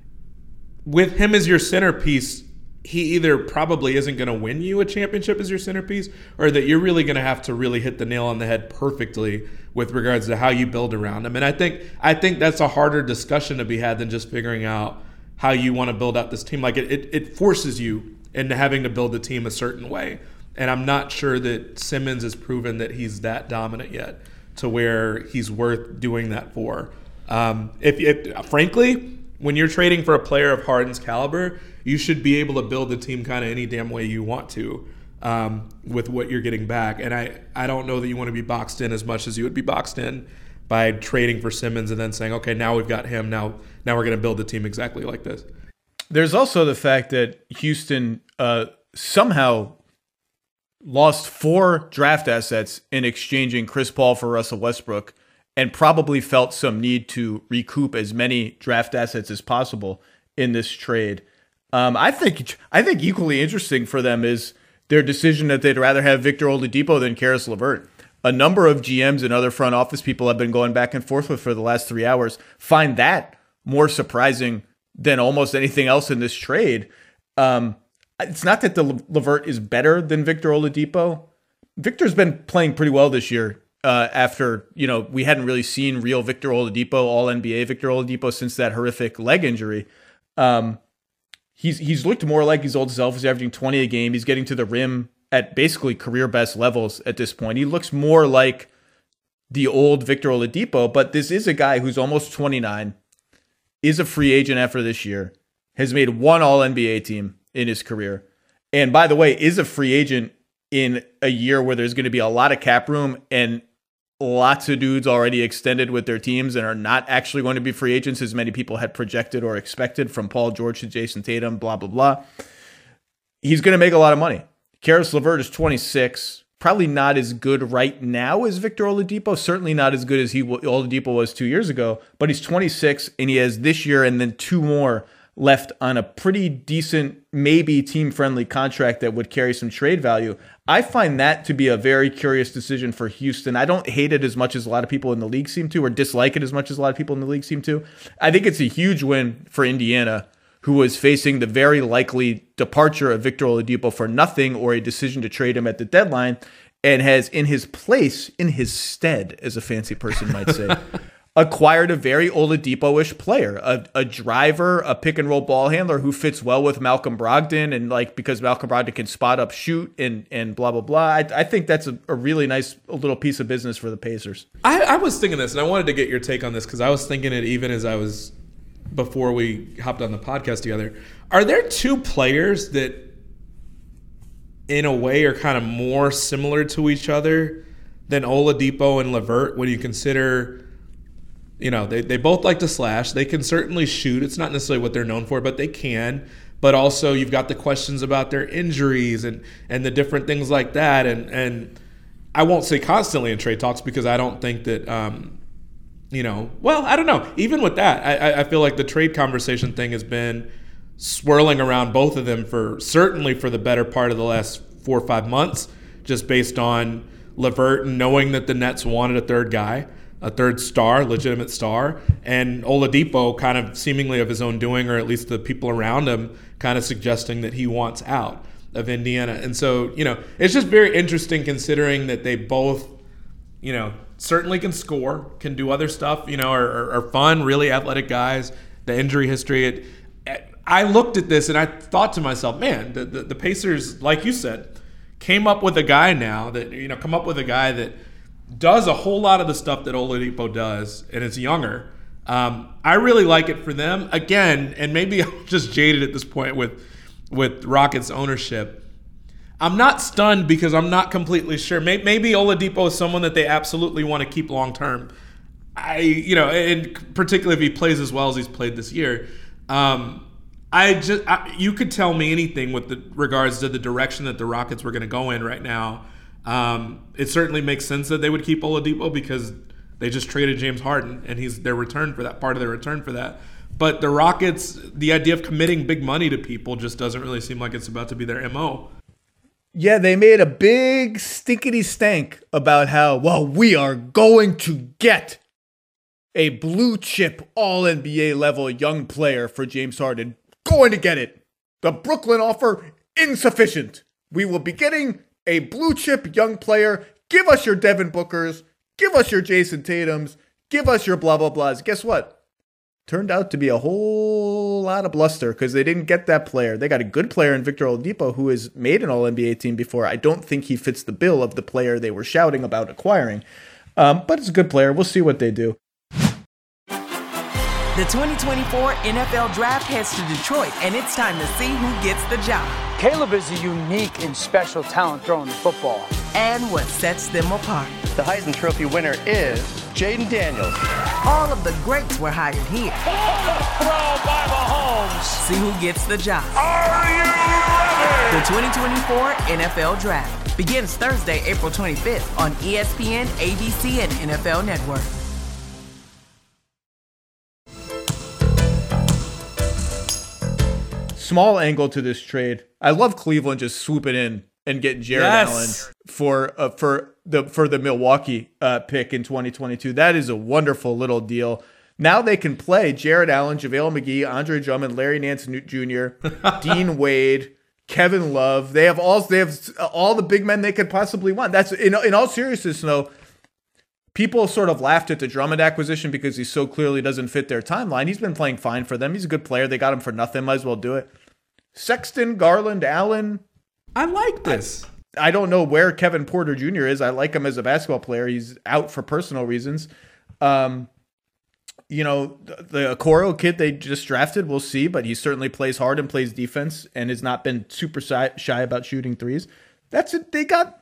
with him as your centerpiece, he either probably isn't going to win you a championship as your centerpiece, or that you're really going to have to really hit the nail on the head perfectly with regards to how you build around him. And I think I think that's a harder discussion to be had than just figuring out how you want to build out this team. Like it, it, it forces you into having to build the team a certain way. And I'm not sure that Simmons has proven that he's that dominant yet to where he's worth doing that for. Um, if, if frankly, when you're trading for a player of Harden's caliber, you should be able to build the team kind of any damn way you want to um, with what you're getting back. And I, I don't know that you want to be boxed in as much as you would be boxed in by trading for Simmons and then saying, okay, now we've got him. Now, now we're going to build the team exactly like this. There's also the fact that Houston uh, somehow lost four draft assets in exchanging Chris Paul for Russell Westbrook, and probably felt some need to recoup as many draft assets as possible in this trade. Um, I think I think equally interesting for them is their decision that they'd rather have Victor Oladipo than Karis LeVert. A number of G Ms and other front office people have been going back and forth with for the last three hours. Find that more surprising than almost anything else in this trade. Um, it's not that the Le- LeVert is better than Victor Oladipo. Victor's been playing pretty well this year. Uh, after, you know, we hadn't really seen real Victor Oladipo, all N B A Victor Oladipo since that horrific leg injury. Um, he's he's looked more like his old self. He's averaging twenty a game. He's getting to the rim at basically career best levels at this point. He looks more like the old Victor Oladipo, but this is a guy who's almost twenty-nine, is a free agent after this year, has made one all N B A team in his career. And by the way, is a free agent in a year where there's going to be a lot of cap room and lots of dudes already extended with their teams and are not actually going to be free agents as many people had projected or expected, from Paul George to Jason Tatum, blah, blah, blah. He's going to make a lot of money. Karis LeVert is twenty-six, probably not as good right now as Victor Oladipo, certainly not as good as he Oladipo was two years ago, but he's twenty-six and he has this year and then two more left on a pretty decent, maybe team-friendly contract that would carry some trade value. I find that to be a very curious decision for Houston. I don't hate it as much as a lot of people in the league seem to, or dislike it as much as a lot of people in the league seem to. I think it's a huge win for Indiana, who was facing the very likely departure of Victor Oladipo for nothing or a decision to trade him at the deadline, and has in his place, in his stead, as a fancy person might say, acquired a very Oladipo-ish player, a, a driver, a pick and roll ball handler who fits well with Malcolm Brogdon, and like because Malcolm Brogdon can spot up, shoot, and and blah blah blah. I, I think that's a, a really nice little piece of business for the Pacers. I, I was thinking this, and I wanted to get your take on this because I was thinking it even as I was before we hopped on the podcast together. Are there two players that, in a way, are kind of more similar to each other than Oladipo and LeVert when you consider? You know, they, they both like to slash. They can certainly shoot. It's not necessarily what they're known for, but they can. But also you've got the questions about their injuries and, and the different things like that. And and I won't say constantly in trade talks because I don't think that, um, you know, well, I don't know. Even with that, I, I feel like the trade conversation thing has been swirling around both of them for certainly for the better part of the last four or five months, just based on LeVert and knowing that the Nets wanted a third guy. A third star, legitimate star, and Oladipo kind of seemingly of his own doing, or at least the people around him kind of suggesting that he wants out of Indiana. And so, you know, it's just very interesting considering that they both, you know, certainly can score, can do other stuff, you know, are, are, are fun, really athletic guys. The injury history, it, I looked at this and I thought to myself, man, the, the, the Pacers, like you said, came up with a guy now that, you know, come up with a guy that does a whole lot of the stuff that Oladipo does and is younger. Um, I really like it for them. Again, and maybe I'm just jaded at this point with with Rockets ownership. I'm not stunned because I'm not completely sure. Maybe Oladipo is someone that they absolutely want to keep long term. I, you know, and particularly if he plays as well as he's played this year. Um, I just, I, you could tell me anything with the regards to the direction that the Rockets were going to go in right now. Um, it certainly makes sense that they would keep Oladipo because they just traded James Harden, and he's their return for that, part of their return for that. But the Rockets, the idea of committing big money to people just doesn't really seem like it's about to be their M O. Yeah, they made a big stinkety stank about how, well, we are going to get a blue chip all N B A level young player for James Harden. Going to get it. The Brooklyn offer, insufficient. We will be getting a blue chip young player. Give us your Devin Bookers. Give us your Jason Tatums. Give us your blah, blah, blahs. Guess what? Turned out to be a whole lot of bluster because they didn't get that player. They got a good player in Victor Oladipo who has made an all N B A team before. I don't think he fits the bill of the player they were shouting about acquiring. Um, but it's a good player. We'll see what they do. The twenty twenty-four N F L Draft heads to Detroit, and it's time to see who gets the job. Caleb is a unique and special talent throwing the football. And what sets them apart. The Heisman Trophy winner is Jaden Daniels. All of the greats were hired here. Throw by Mahomes. See who gets the job. Are you ready? The twenty twenty-four N F L Draft begins Thursday, April twenty-fifth on E S P N, A B C, and N F L Network. Small angle to this trade. I love Cleveland just swooping in and getting Jared Yes. Allen for uh, for the for the Milwaukee uh, pick in twenty twenty-two. That is a wonderful little deal. Now they can play Jared Allen, JaVale McGee, Andre Drummond, Larry Nance Junior, Dean Wade, Kevin Love. They have all they have all the big men they could possibly want. That's in in all seriousness, though. People sort of laughed at the Drummond acquisition because he so clearly doesn't fit their timeline. He's been playing fine for them. He's a good player. They got him for nothing. Might as well do it. Sexton, Garland, Allen. I like this. I, I don't know where Kevin Porter Junior is. I like him as a basketball player. He's out for personal reasons. Um, you know, the, the Okoro kid they just drafted, we'll see, but he certainly plays hard and plays defense and has not been super shy, shy about shooting threes. That's it. They got,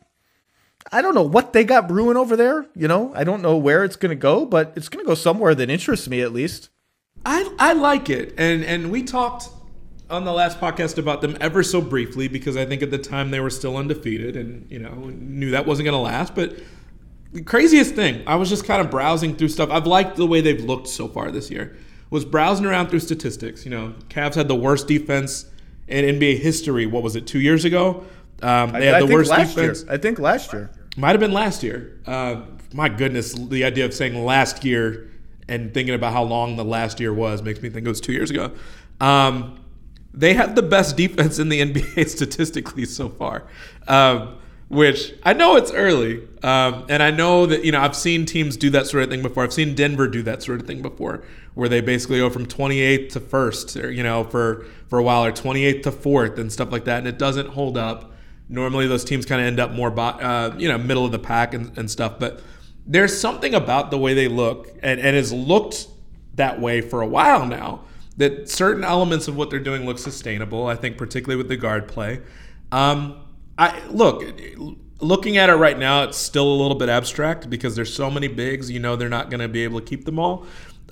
I don't know what they got brewing over there. You know, I don't know where it's going to go, but it's going to go somewhere that interests me at least. I I like it. And and we talked on the last podcast about them ever so briefly because I think at the time they were still undefeated and, you know, knew that wasn't going to last. But the craziest thing, I was just kind of browsing through stuff. I've liked the way they've looked so far this year. Was browsing around through statistics. You know, Cavs had the worst defense in N B A history. What was it, two years ago? Um, they I, had I the think worst last defense. Year. I think last year. Might have been last year. Uh, my goodness, the idea of saying last year and thinking about how long the last year was makes me think it was two years ago. Um, they have the best defense in the N B A statistically so far, um, which I know it's early. Um, and I know that, you know, I've seen teams do that sort of thing before. I've seen Denver do that sort of thing before, where they basically go from twenty-eighth to first, or, you know, for, for a while, or twenty-eighth to fourth and stuff like that. And it doesn't hold up. Normally those teams kind of end up more, uh, you know, middle of the pack and, and stuff. But there's something about the way they look, and, and has looked that way for a while now, that certain elements of what they're doing look sustainable. I think particularly with the guard play. Um, I look, looking at it right now, it's still a little bit abstract because there's so many bigs. You know, they're not going to be able to keep them all.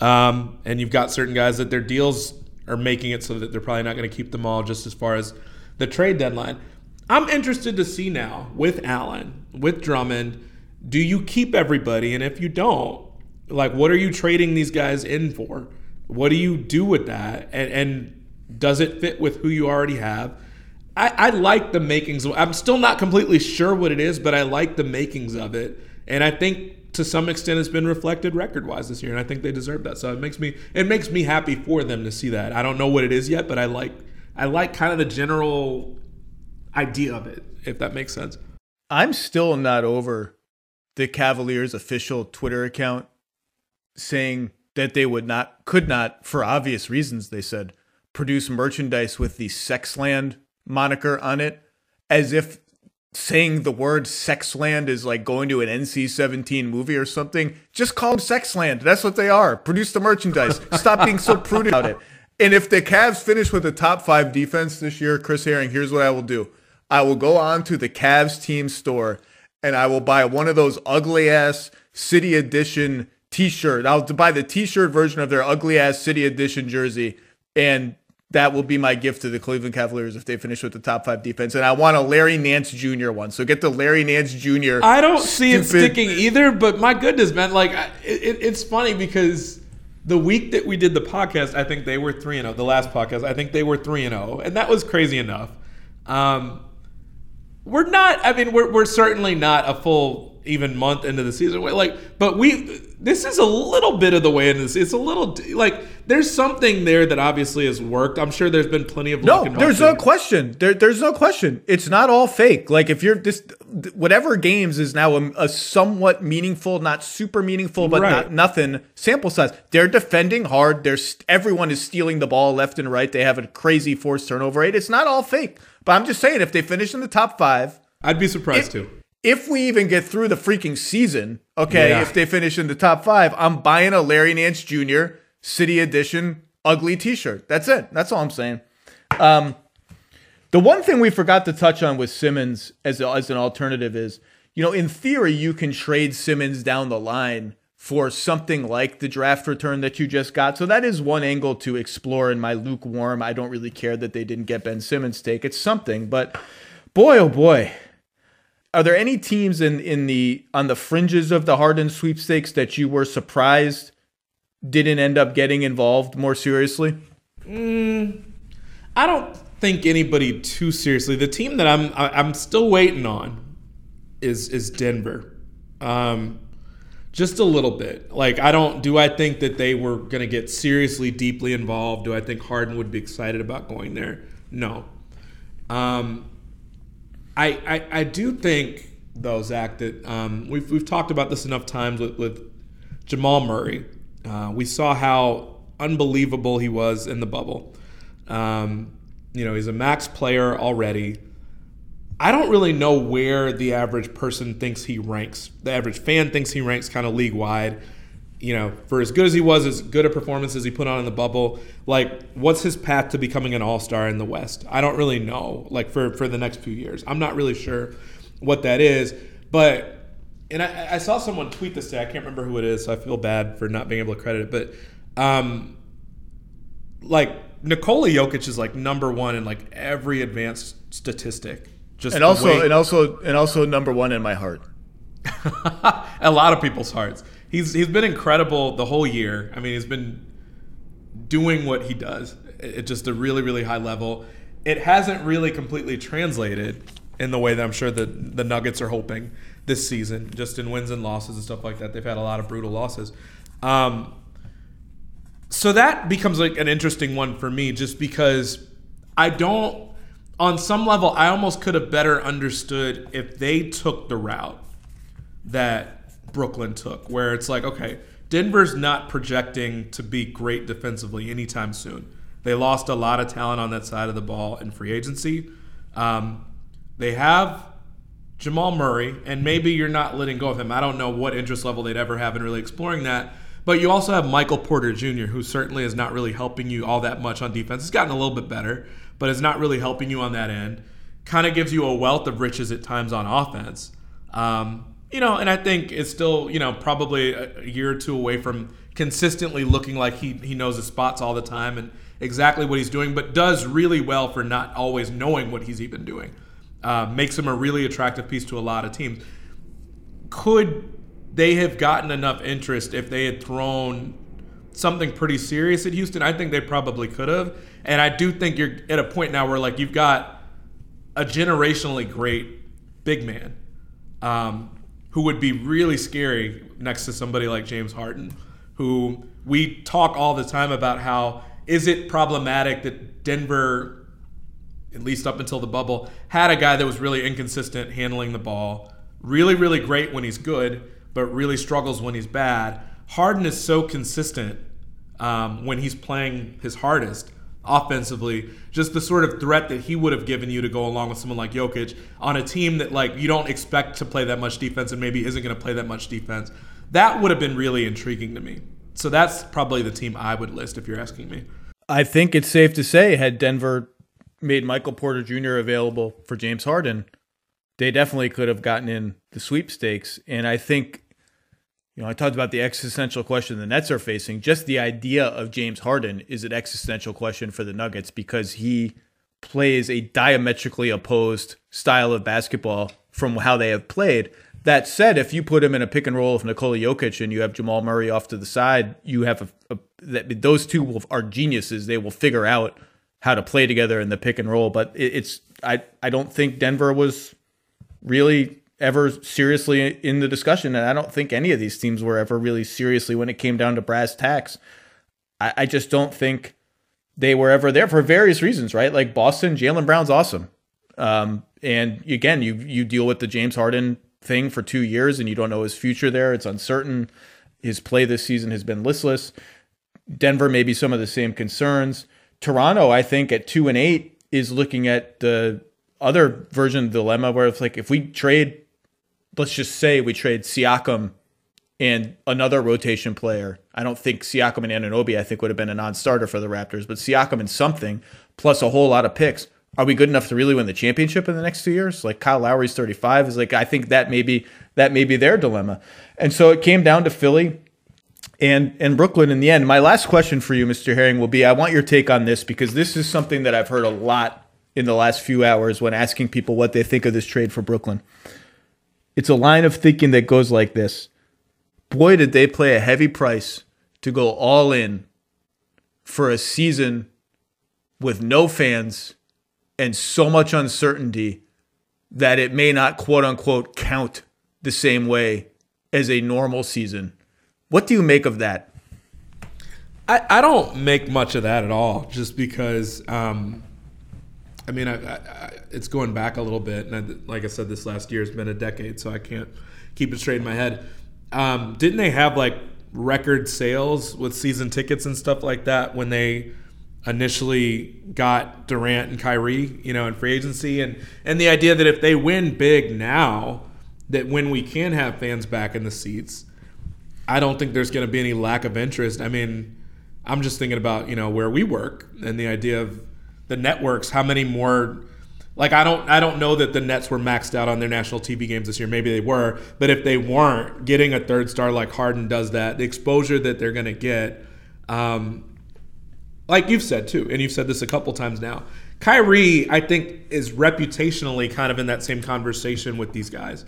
Um, and you've got certain guys that their deals are making it so that they're probably not going to keep them all just as far as the trade deadline. I'm interested to see now with Allen, with Drummond, do you keep everybody? And if you don't, like, what are you trading these guys in for? What do you do with that? And, and does it fit with who you already have? I, I like the makings. I'm still not completely sure what it is, but I like the makings of it. And I think to some extent it's been reflected record-wise this year, and I think they deserve that. So it makes me it makes me happy for them to see that. I don't know what it is yet, but I like I like kind of the general idea of it, if that makes sense. I'm still not over the Cavaliers official Twitter account saying that they would not, could not, for obvious reasons, they said, produce merchandise with the Sexland moniker on it, as if saying the word Sexland is like going to an N C seventeen movie or something. Just call them Sexland. That's what they are. Produce the merchandise. Stop being so prudent about it. And if the Cavs finish with a top five defense this year, Chris Herring, here's what I will do. I will go on to the Cavs team store and I will buy one of those ugly ass City Edition t-shirt. I'll buy the t-shirt version of their ugly ass City Edition jersey, and that will be my gift to the Cleveland Cavaliers if they finish with the top five defense. And I want a Larry Nance Junior one. So get the Larry Nance Junior I don't see it stupid- sticking either, but my goodness, man. Like, I- it, it's funny because the week that we did the podcast, I think they were three and oh. The last podcast, I think they were three and oh. And that was crazy enough. Um, we're not, I mean, we're, we're certainly not a full even month into the season. Like, but we, this is a little bit of the way into this. It's a little, like, there's something there that obviously has worked. I'm sure there's been plenty of No, luck involved. there's no question. There, there's no question. It's not all fake. Like, if you're this, whatever games is now a, a somewhat meaningful, not super meaningful, but Right. not nothing sample size. They're defending hard. There's everyone is stealing the ball left and right. They have a crazy forced turnover rate. It's not all fake. But I'm just saying, if they finish in the top five, I'd be surprised if, too. If we even get through the freaking season, okay, Yeah. if they finish in the top five, I'm buying a Larry Nance Junior City Edition ugly t-shirt. That's it. That's all I'm saying. Um, the one thing we forgot to touch on with Simmons as, a, as an alternative is, you know, in theory, you can trade Simmons down the line for something like the draft return that you just got. So that is one angle to explore in my lukewarm, I don't really care that they didn't get Ben Simmons take. It's something, but boy, oh boy. Are there any teams in, in the on the fringes of the Harden sweepstakes that you were surprised didn't end up getting involved more seriously? Mm, I don't think anybody too seriously. The team that I'm I- I'm still waiting on is is Denver. Um, just a little bit. Like, I don't do I think that they were going to get seriously deeply involved? Do I think Harden would be excited about going there? No. Um, I, I I do think though, Zach, that um, we've we've talked about this enough times with, with Jamal Murray. Uh, we saw how unbelievable he was in the bubble. Um, you know, he's a max player already. I don't really know where the average person thinks he ranks. The average fan thinks he ranks kind of league-wide. You know, for as good as he was, as good a performance as he put on in the bubble, like, what's his path to becoming an all-star in the West? I don't really know, like, for, for the next few years. I'm not really sure what that is. But, and I, I saw someone tweet this today. I can't remember who it is, so I feel bad for not being able to credit it. But, um, like, Nikola Jokic is, like, number one in, like, every advanced statistic. Just And the also, way- and also, and also, number one in my heart. a lot of people's hearts. He's he's been incredible the whole year. I mean, he's been doing what he does at just a really, really high level. It hasn't really completely translated in the way that I'm sure the the Nuggets are hoping this season, just in wins and losses and stuff like that. They've had a lot of brutal losses. Um, so that becomes like an interesting one for me, just because I don't, on some level, I almost could have better understood if they took the route that Brooklyn took, where it's like, okay, Denver's not projecting to be great defensively anytime soon. They lost a lot of talent on that side of the ball in free agency. Um, they have Jamal Murray, and maybe you're not letting go of him. I don't know what interest level they'd ever have in really exploring that. But you also have Michael Porter Junior, who certainly is not really helping you all that much on defense. He's gotten a little bit better, but is not really helping you on that end. Kind of gives you a wealth of riches at times on offense. Um, you know, and I think it's still, you know, probably a year or two away from consistently looking like he, he knows his spots all the time and exactly what he's doing, but does really well for not always knowing what he's even doing. Uh, makes him a really attractive piece to a lot of teams. Could they have gotten enough interest if they had thrown something pretty serious at Houston? I think they probably could have. And I do think you're at a point now where, like, you've got a generationally great big man um, who would be really scary next to somebody like James Harden, who we talk all the time about how is it problematic that Denver, at least up until the bubble, had a guy that was really inconsistent handling the ball, really, really great when he's good, but really struggles when he's bad. Harden is so consistent um, when he's playing his hardest offensively, just the sort of threat that he would have given you to go along with someone like Jokic on a team that like you don't expect to play that much defense and maybe isn't going to play that much defense. That would have been really intriguing to me. So that's probably the team I would list if you're asking me. I think it's safe to say had Denver made Michael Porter Junior available for James Harden, they definitely could have gotten in the sweepstakes. And I think, you know, I talked about the existential question the Nets are facing. Just the idea of James Harden is an existential question for the Nuggets because he plays a diametrically opposed style of basketball from how they have played. That said, if you put him in a pick and roll with Nikola Jokic and you have Jamal Murray off to the side, you have a, a that those two will, are geniuses. They will figure out how to play together in the pick and roll. But it, it's I I don't think Denver was really ever seriously in the discussion, and I don't think any of these teams were ever really seriously when it came down to brass tacks. I, I just don't think they were ever there for various reasons, right? Like Boston, Jaylen Brown's awesome, um, and again, you you deal with the James Harden thing for two years and you don't know his future there. It's uncertain. His play this season has been listless. Denver, maybe some of the same concerns. Toronto, I think at two and eight is looking at the other version of the dilemma where it's like, if we trade, let's just say we trade Siakam and another rotation player. I don't think Siakam and Anunoby, I think would have been a non-starter for the Raptors, but Siakam and something plus a whole lot of picks. Are we good enough to really win the championship in the next two years? Like Kyle Lowry's thirty-five is like, I think that may be, that may be their dilemma. And so it came down to Philly and, and Brooklyn in the end. My last question for you, Mister Herring, will be, I want your take on this because this is something that I've heard a lot in the last few hours when asking people what they think of this trade for Brooklyn. It's a line of thinking that goes like this. Boy, did they pay a heavy price to go all in for a season with no fans and so much uncertainty that it may not, quote unquote, count the same way as a normal season. What do you make of that? I, I don't make much of that at all, just because, um, I mean, I, I, it's going back a little bit. And I, like I said, this last year has been a decade, so I can't keep it straight in my head. Um, didn't they have like record sales with season tickets and stuff like that when they initially got Durant and Kyrie, you know, in free agency? And, and the idea that if they win big now, that when we can have fans back in the seats, I don't think there's going to be any lack of interest. I mean, I'm just thinking about, you know, where we work and the idea of the networks, how many more, like I don't I don't know that the Nets were maxed out on their national T V games this year. Maybe they were, but if they weren't, getting a third star like Harden does that, the exposure that they're going to get, um, like you've said too, and you've said this a couple times now, Kyrie, I think, is reputationally kind of in that same conversation with these guys.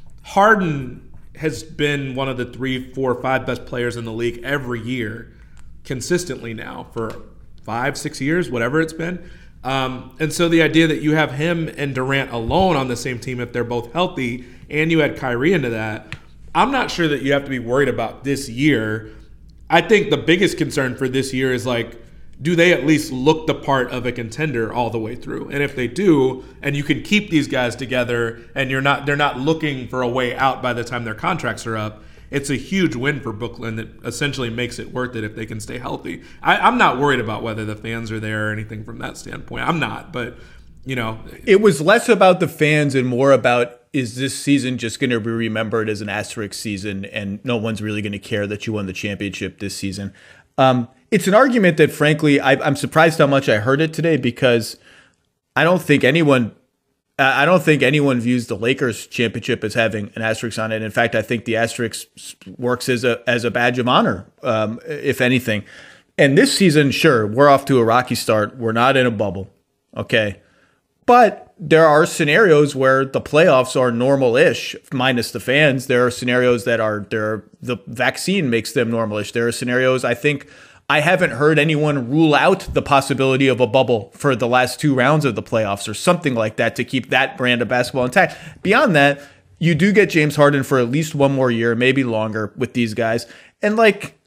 Harden has been one of the three, four, five best players in the league every year consistently now for five, six years, whatever it's been. Um, and so the idea that you have him and Durant alone on the same team, if they're both healthy, and you add Kyrie into that, I'm not sure that you have to be worried about this year. I think the biggest concern for this year is like, do they at least look the part of a contender all the way through? And if they do, and you can keep these guys together and you're not they're not looking for a way out by the time their contracts are up, it's a huge win for Brooklyn that essentially makes it worth it if they can stay healthy. I, I'm not worried about whether the fans are there or anything from that standpoint. I'm not, but, you know. It was less about the fans and more about, is this season just going to be remembered as an asterisk season and no one's really going to care that you won the championship this season? Um, it's an argument that, frankly, I, I'm surprised how much I heard it today because I don't think anyone I don't think anyone views the Lakers championship as having an asterisk on it. In fact, I think the asterisk works as a as a badge of honor, um, if anything. And this season, sure, we're off to a rocky start. We're not in a bubble, okay? But there are scenarios where the playoffs are normal-ish, minus the fans. There are scenarios that are there. The vaccine makes them normal-ish. There are scenarios, I think, I haven't heard anyone rule out the possibility of a bubble for the last two rounds of the playoffs or something like that to keep that brand of basketball intact. Beyond that, you do get James Harden for at least one more year, maybe longer with these guys. And like,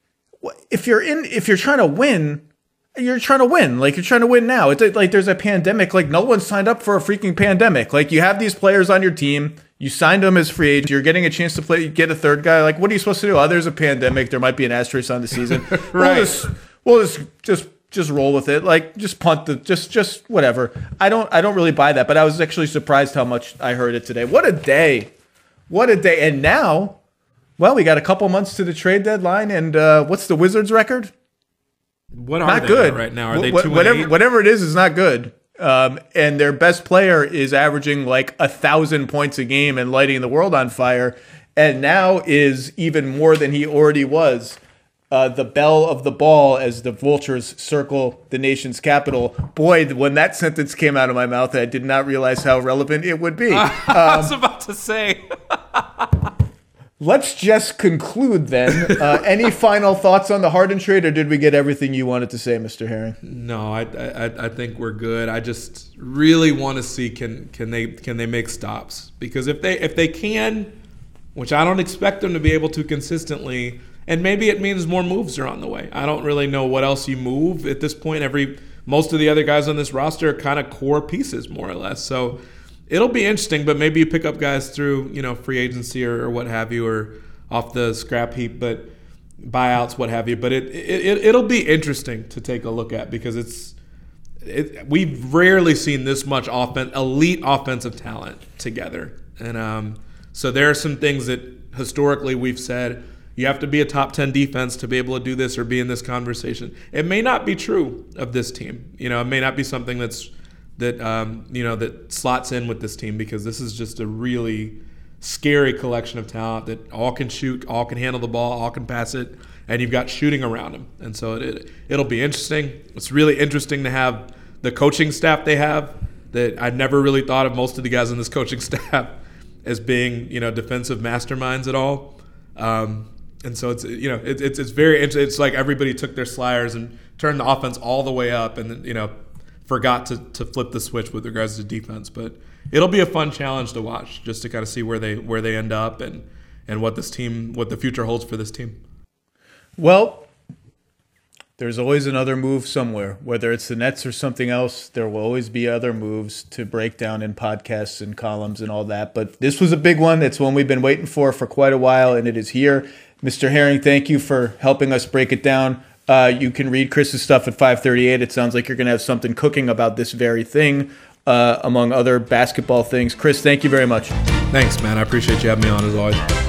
if you're in, if you're trying to win, you're trying to win. Like, you're trying to win now. It's like there's a pandemic. Like, no one signed up for a freaking pandemic. Like, you have these players on your team. You signed them as free agents. You're getting a chance to play, get a third guy. Like, what are you supposed to do? Oh, there's a pandemic. There might be an asterisk on the season. Right. We'll just, we'll just, just just roll with it. Like, just punt the, just, just whatever. I don't, I don't really buy that, but I was actually surprised how much I heard it today. What a day. What a day. And now, well, we got a couple months to the trade deadline, and uh, what's the Wizards' record? What are not they good right now? Are they Wh- two whatever, and eight? whatever it is is not good. Um, and their best player is averaging like a thousand points a game and lighting the world on fire, and now is even more than he already was. Uh, the belle of the ball as the vultures circle the nation's capital. Boy, when that sentence came out of my mouth, I did not realize how relevant it would be. Um, I was about to say. Let's just conclude then. Uh, any final thoughts on the Harden trade, or did we get everything you wanted to say, Mister Herring? No, I, I I think we're good. I just really want to see can can they can they make stops, because if they if they can, which I don't expect them to be able to consistently, and maybe it means more moves are on the way. I don't really know what else you move at this point. Every most of the other guys on this roster are kind of core pieces, more or less. So it'll be interesting, but maybe you pick up guys through, you know, free agency or, or what have you, or off the scrap heap, but buyouts, what have you. But it, it, it'll be interesting to take a look at, because it's it, we've rarely seen this much offen- elite offensive talent together. And um, so there are some things that historically we've said, you have to be a top ten defense to be able to do this or be in this conversation. It may not be true of this team. You know, it may not be something that's that um, you know that slots in with this team, because this is just a really scary collection of talent that all can shoot, all can handle the ball, all can pass it, and you've got shooting around them. And so it, it'll be interesting. It's really interesting to have the coaching staff they have, that I never really thought of most of the guys on this coaching staff as being, you know, defensive masterminds at all. Um, and so it's, you know, it, it's it's very interesting. It's like everybody took their sliders and turned the offense all the way up, and, you know, forgot to, to flip the switch with regards to defense. But it'll be a fun challenge to watch, just to kind of see where they where they end up and and what this team, what the future holds for this team. Well, there's always another move somewhere, whether it's the Nets or something else. There will always be other moves to break down in podcasts and columns and all that. But this was a big one. It's one we've been waiting for for quite a while, and it is here. Mister Herring, thank you for helping us break it down. Uh, you can read Chris's stuff at five thirty-eight. It sounds like you're going to have something cooking about this very thing, uh, among other basketball things. Chris, thank you very much. Thanks, man. I appreciate you having me on, as always.